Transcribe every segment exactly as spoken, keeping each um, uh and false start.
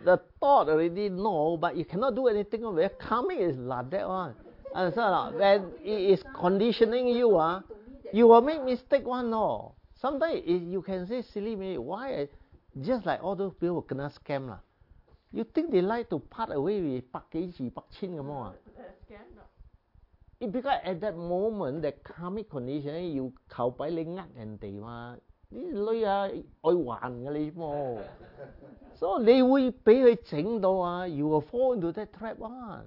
the thought already no, but you cannot do anything of it. Karmic is like that one. Understand or not? When it is conditioning you, uh, you will make mistake one, no. Sometimes it, you can say silly me, why? I, just like all those people who kena scam lah. You think they like to part away with pak keji, pak chin come on? It because at that moment, that karmic condition, you khẩu phải lên ngắt人哋嘛，啲女啊愛還嘅你冇，所以你會俾佢整到啊 ，you will fall into that trap one.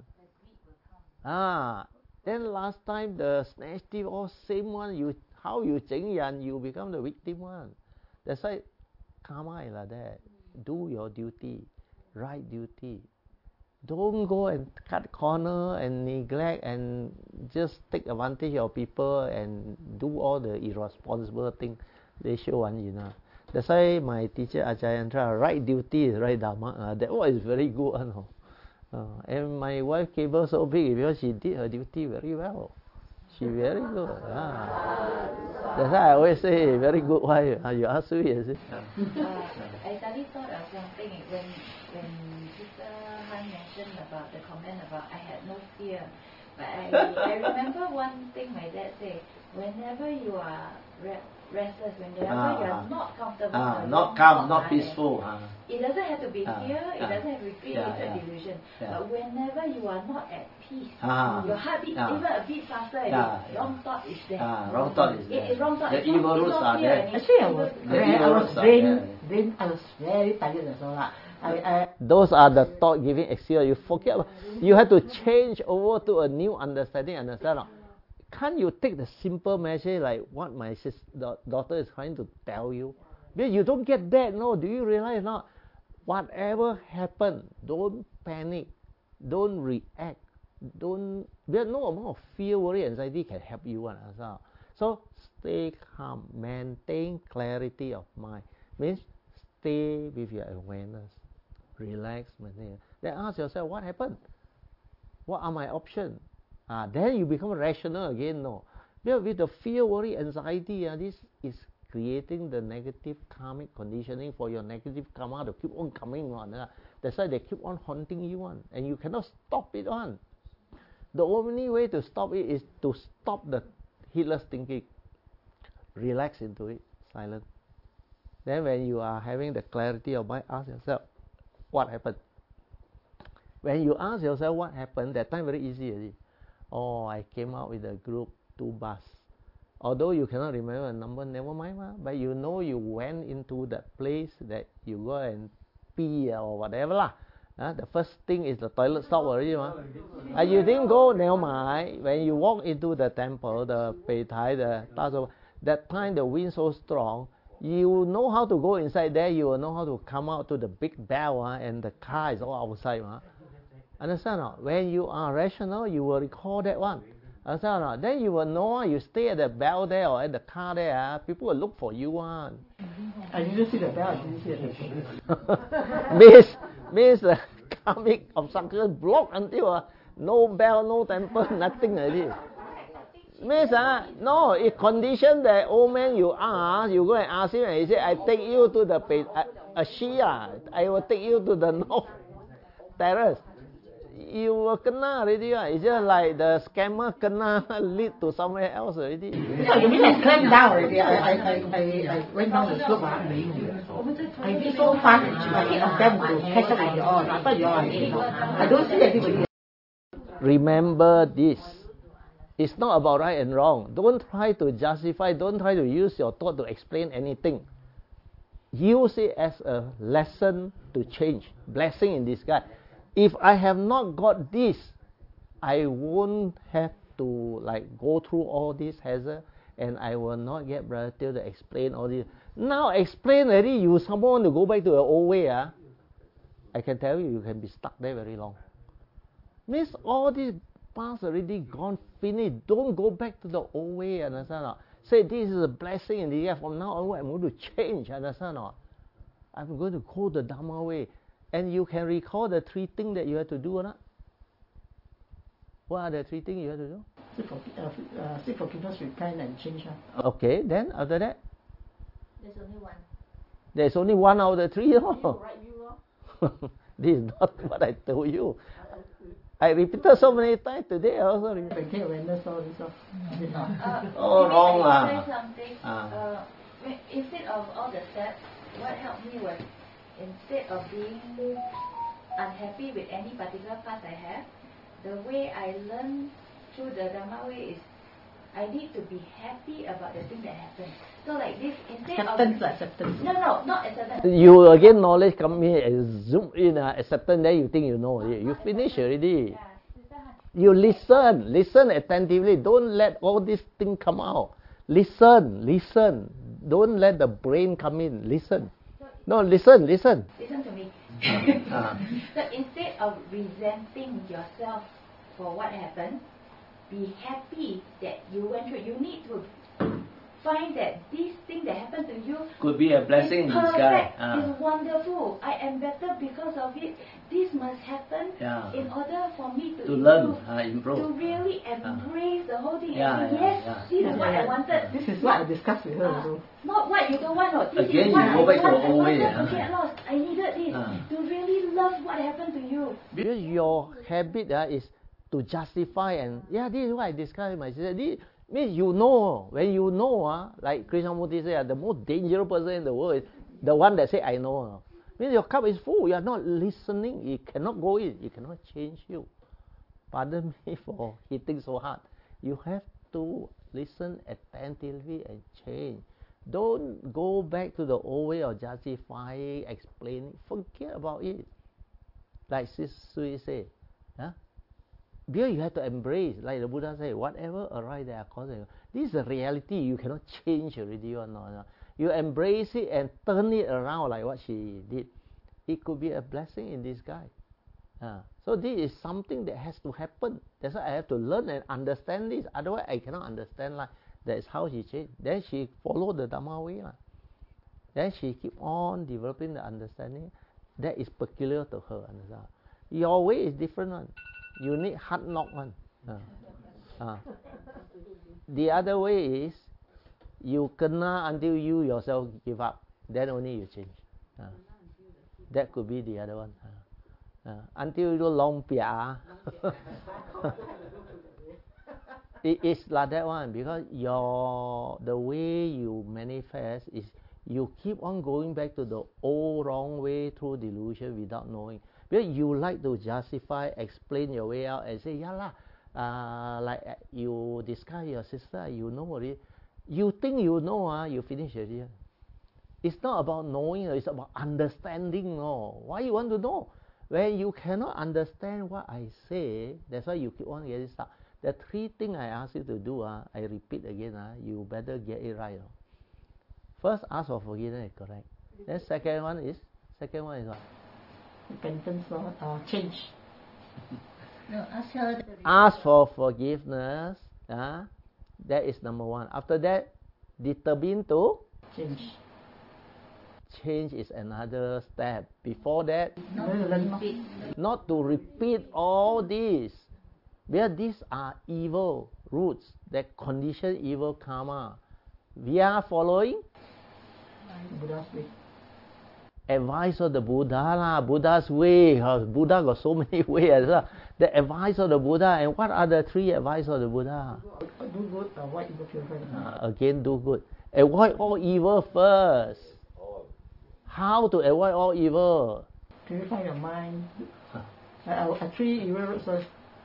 Ah, then last time the snatch thief all same one, you how you 整人 you become the victim one. That's why karma is like that. Do your duty, right duty. Don't go and cut corner and neglect and just take advantage of people and do all the irresponsible thing. They show one, you know. That's why my teacher Ajayandra, right duty is right dharma. Uh, that one is very good. Uh, no? uh, and my wife cable so big because she did her duty very well. She very good. Ah. That's why I always say very good wife. Uh, you ask me, is it? Uh, I suddenly thought of something when when Sister Han mentioned about the comment about I had no fear. But I, I remember one thing my dad said, whenever you are re- restless, whenever ah, you are not comfortable, ah, not calm, not peaceful. Ah. It doesn't have to be ah, fear, it ah, doesn't have to be fear, yeah, it's a yeah, delusion. Yeah. But whenever you are not at peace, ah, your heart beats ah, even a bit faster, yeah, the wrong thought is there. Ah, wrong thought is there. It is wrong thought. The it's evil not, roots it's not are fear there. Actually, I was, I was drained, drained, I was very tired as well. I, I, Those are the thought giving excuse. You forget about, you have to change over to a new understanding. Understand? Can't you take the simple measure like what my sister, daughter is trying to tell you? Because you don't get that, no. Do you realize not? Whatever happened, don't panic, don't react, don't. There's no amount of fear, worry, anxiety can help you. Understand? So stay calm, maintain clarity of mind. Means stay with your awareness. Relax, maintain. Then ask yourself, what happened? What are my options? Ah, then you become rational again, no. Because with the fear, worry, anxiety, ah, this is creating the negative karmic conditioning for your negative karma to keep on coming on. Ah. That's why they keep on haunting you on, and you cannot stop it on. The only way to stop it is to stop the heedless thinking. Relax into it, silent. Then when you are having the clarity of mind, ask yourself, what happened? When you ask yourself what happened, that time very easy already. Oh, I came out with a group, two bus. Although you cannot remember a number, never mind, ma, but you know you went into that place that you go and pee or whatever lah. Uh, the first thing is the toilet stop already, ma. Uh, you didn't go, never mind. When you walk into the temple, the Peitai, the Tazo, that time the wind so strong, you know how to go inside there, you will know how to come out to the big bell, uh, and the car is all outside. Uh. Understand or not? When you are rational, you will recall that one. Understand or not? Then you will know, you stay at the bell there or at the car there, uh, people will look for you. Uh. I didn't see the bell, I didn't see the means, means the karmic obstruction blocked until uh, no bell, no temple, nothing already. Means, uh, no, it conditioned the old man you ask, you go and ask him and he say, I take you to the uh, uh, Shia, I will take you to the North Terrace. You will kena already. Uh. It's just like the scammer kena lead to somewhere else already. So you mean I climbed down already? I, I, I, I, I went down the slope. I did so fast, I hit on them to catch up with you all. I thought you all are you know, I don't see everybody. Remember this. It's not about right and wrong. Don't try to justify, don't try to use your thought to explain anything. Use it as a lesson to change. Blessing in disguise. If I have not got this, I won't have to like go through all this hazard, and I will not get Brother Teo to explain all this. Now explain already, you someone want to go back to the old way, ah? I can tell you, you can be stuck there very long. Means all this past already gone, finished. Don't go back to the old way, understand or not? Say this is a blessing in the year. From now onward, I'm going to change, understand or not? I'm going to go the Dharma way. And you can recall the three things that you have to do or not? What are the three things you have to do? Seek, for, uh, uh, seek forgiveness, repent, and change. Huh? Okay, then after that? There's only one. There's only one out of the three. Oh. Right, you This is not what I told you. I repeated so many times today also. Maintain awareness all this all. Uh, Oh, maybe wrong I lah. can say something. Ah. Uh, when- instead of all the steps, what helped me was instead of being unhappy with any particular path I have, the way I learn through the Dhamma way is I need to be happy about the thing that happened. So like this, instead Acceptance, of acceptance. no, no, not acceptance. You again knowledge come in and zoom in, uh, acceptance, then you think you know. You, you finish already. Yeah, Sister Han. You listen, listen attentively. Don't let all these things come out. Listen, listen. Don't let the brain come in. Listen. No, listen, listen. Listen to me. Ah. So instead of resenting yourself for what happened, be happy that you went through. You need to find that this thing that happened to you Could be a blessing in is disguise. perfect, Ah. is wonderful. I am better because of it. This must happen Yeah. in order for me to, To improve, learn, ah, improve. to really embrace the whole thing. Yeah, and say, yeah, yes, yeah. this is what I wanted. This is what I discussed with her Ah, also. not what you don't want. No. This Again, is what you go I back to want. the I old way, wanted to ah. get lost. I needed this Ah. to really love what happened to you. Because your habit uh, is to justify and yeah, this is what I discussed with my sister. This means you know. When you know, uh, like Krishnamurti said, uh, the most dangerous person in the world is the one that say I know. Uh. Means your cup is full. You are not listening. It cannot go in. It cannot change you. Pardon me for hitting so hard. You have to listen attentively and change. Don't go back to the old way of justifying, explaining. Forget about it. Like Sis Sui said, huh? Because you have to embrace, like the Buddha said, whatever arise there are causes. This is a reality. You cannot change already or not. No. You embrace it and turn it around like what she did. It could be a blessing in disguise. Uh, so this is something that has to happen. That's why I have to learn and understand this. Otherwise, I cannot understand. Like that is how she changed. Then she followed the Dhamma way. Like. Then she keep on developing the understanding that is peculiar to her. Understand? Your way is different one. You need hard knock one. Uh, uh. The other way is you kena until you yourself give up. Then only you change. Uh. That could be the other one. Uh. Uh. Until you long pia. It is like that one because your the way you manifest is you keep on going back to the old wrong way through delusion without knowing. Because you like to justify, explain your way out and say, yeah lah, uh, like uh, you discuss your sister, you know already. You think you know, uh, you finish already. It's not about knowing, it's about understanding. No. Why you want to know? When you cannot understand what I say, that's why you keep on getting stuck. The three things I ask you to do, uh, I repeat again, uh, you better get it right. Uh. First, ask for forgiveness, correct. Then second one is, second one is what? Repentance or uh, change. No, ask her. Ask for forgiveness. Uh, that is number one. After that, determine to Change. change is another step. Before that, Not to repeat. not to repeat all this. Because these are evil roots that condition evil karma. We are following Buddha's way. advice of the Buddha lah. Buddha's way. Uh, Buddha got so many ways as well. The advice of the Buddha. And what are the three advice of the Buddha? Do good, avoid evil, purify the mind. Uh, again, do good. Avoid all evil first. How to avoid all evil? Purify your mind. Uh, uh, three evil roots first.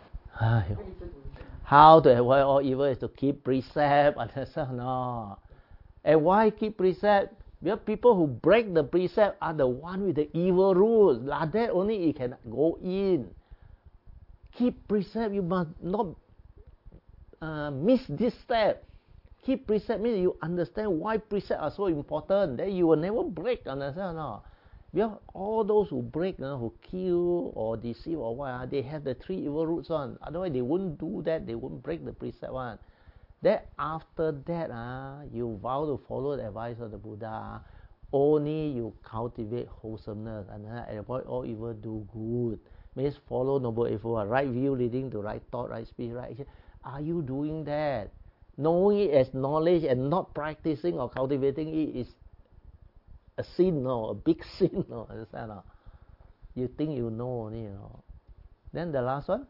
How to avoid all evil is to keep precept. Understand? No. And why keep precept? Because people who break the precept are the one with the evil rules. Like that only it can go in. Keep precept. You must not uh, miss this step. Keep precept means you understand why precepts are so important. Then you will never break. Understand? No. Because all those who break, uh, who kill or deceive or what, uh, they have the three evil roots on. Otherwise, they wouldn't do that. They wouldn't break the precept one. Then after that, uh, you vow to follow the advice of the Buddha. Only you cultivate wholesomeness and uh, avoid all evil, do good. Means follow noble effort, right view leading to right thought, right speech, right action. Are you doing that? Knowing it as knowledge and not practicing or cultivating it is a sin, no, a big sin, no, understand? No? You think you know, you know. Then the last one?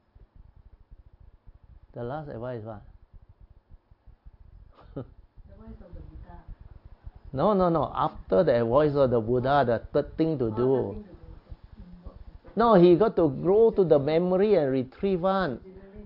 The last advice what? The voice of the Buddha. No, no, no. After the voice of the Buddha, the third thing to oh, do. No, he got to grow to the memory and retrieve one.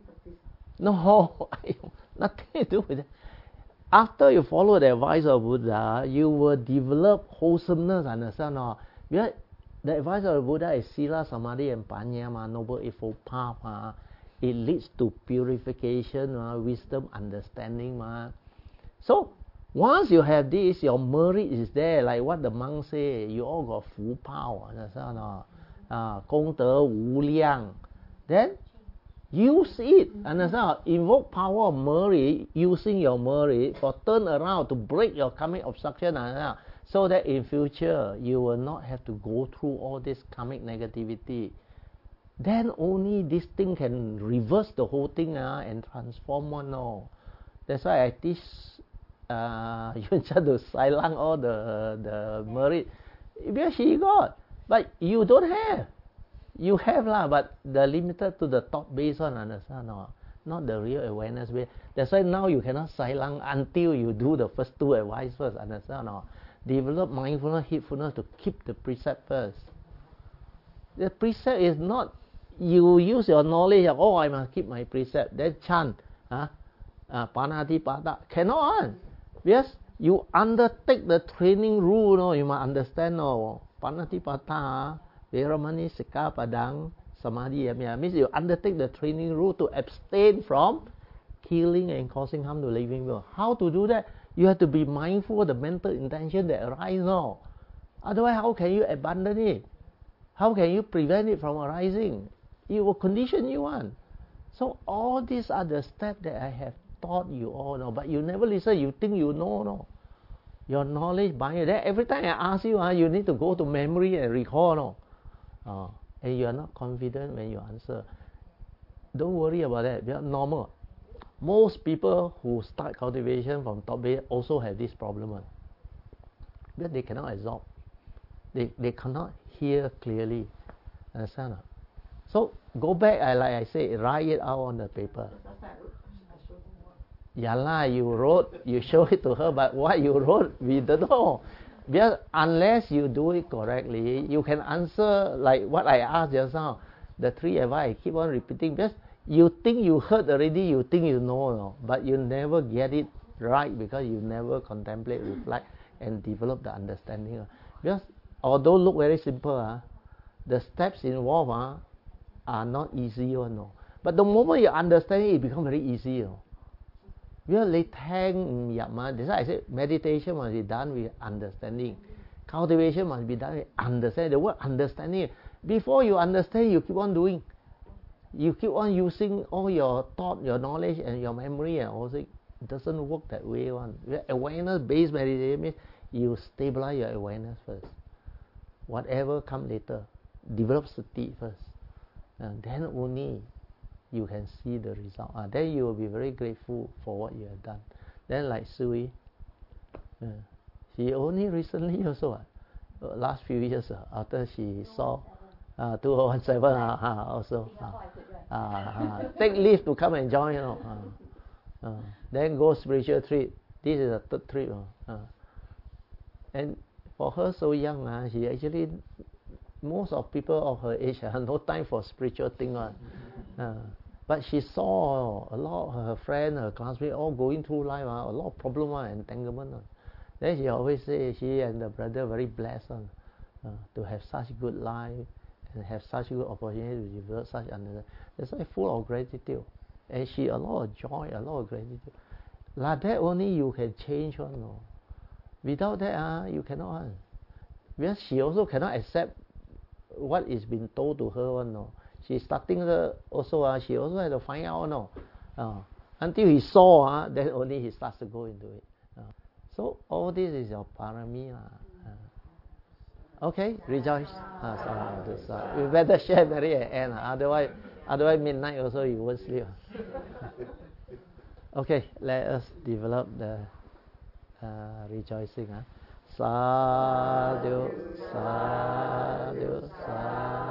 No, nothing to do with it. After you follow the advice of Buddha, you will develop wholesomeness, understand or not? The advice of the Buddha is Sila, Samadhi and Panya, ma, Noble Eightfold Path. Ma. It leads to purification, ma, wisdom, understanding. Ma. So, once you have this, your merit is there, like what the monks say, you all got full power, understand or not? Uh, 功德无量. Then, use it, understand? Invoke power of merit, using your merit for turn around to break your karmic obstruction, understand? So that in future you will not have to go through all this karmic negativity. Then only this thing can reverse the whole thing uh, and transform one. No. That's why I teach uh, you try to silence all the the merit because she got, but you don't have. You have lah, but the limited to the top base one, understand or not? Not the real awareness base. That's why now you cannot silence until you do the first two advice first, understand or not? Develop mindfulness, heedfulness to keep the precept first. The precept is not you use your knowledge of, oh, I must keep my precept, then chant, huh? uh, Panatipada. Cannot. Because you undertake the training rule, no? You must understand, no? Panatipada, Veramani, Sikapadang, Samadhi, yeah, means you undertake the training rule to abstain from killing and causing harm to living beings. How to do that? You have to be mindful of the mental intention that arises now. Otherwise, how can you abandon it? How can you prevent it from arising? It will condition you on. So all these are the steps that I have taught you all, no? But you never listen. You think you know, no? Your knowledge by you. Then every time I ask you, uh, you need to go to memory and recall, no? Uh, and you are not confident when you answer. Don't worry about that. They are normal. Most people who start cultivation from top base also have this problem. Because they cannot absorb. They, they cannot hear clearly. Understand? So go back, I, like I said, write it out on the paper. Yeah lah, you wrote, you show it to her, but what you wrote, we don't know. Because unless you do it correctly, you can answer like what I asked just now. The three advice, I keep on repeating. Because you think you heard already, you think you know, no? But you never get it right because you never contemplate, reflect, and develop the understanding. Because although look very simple, uh, the steps involved uh, are not easy, uh, no? But the moment you understand it, it becomes very easy. You know? Because they thank Yama. That's why I said meditation must be done with understanding. Cultivation must be done with understanding. The word understanding, before you understand, you keep on doing. You keep on using all your thought, your knowledge, and your memory, and all that. It doesn't work that way. One awareness-based meditation means you stabilize your awareness first. Whatever comes later, develop sati first, and then only you can see the result. Uh, then you will be very grateful for what you have done. Then, like Sui, uh, she only recently also, uh, last few years uh, after she saw. Uh, two oh one seven uh, uh, also uh, uh, uh, take leave to come and join, you know. Uh, uh, then go spiritual trip. This is the third trip. Uh, uh. And for her so young, uh, she actually, most of people of her age have uh, no time for spiritual thing. Uh, uh, but she saw a lot of her friends, her classmates all going through life, uh, a lot of problem uh, entanglement. Uh. Then she always say she and the brother very blessed uh, uh, to have such good life and have such good opportunity to develop such understanding. That's why full of gratitude. And she a lot of joy, a lot of gratitude. Like that only you can change one. No? Without that, uh, you cannot. Uh. Because she also cannot accept what is being told to her. One, no? She's starting the, also, uh, she also has to find out. No? Uh, until he saw, uh, then only he starts to go into it. Uh. So all this is your parami. Uh. Okay, rejoice. Ah, so, so, we better share very at end. Otherwise, otherwise midnight also you won't sleep. Okay, let us develop the uh, rejoicing. Huh? Sadhu, sadhu, sadhu.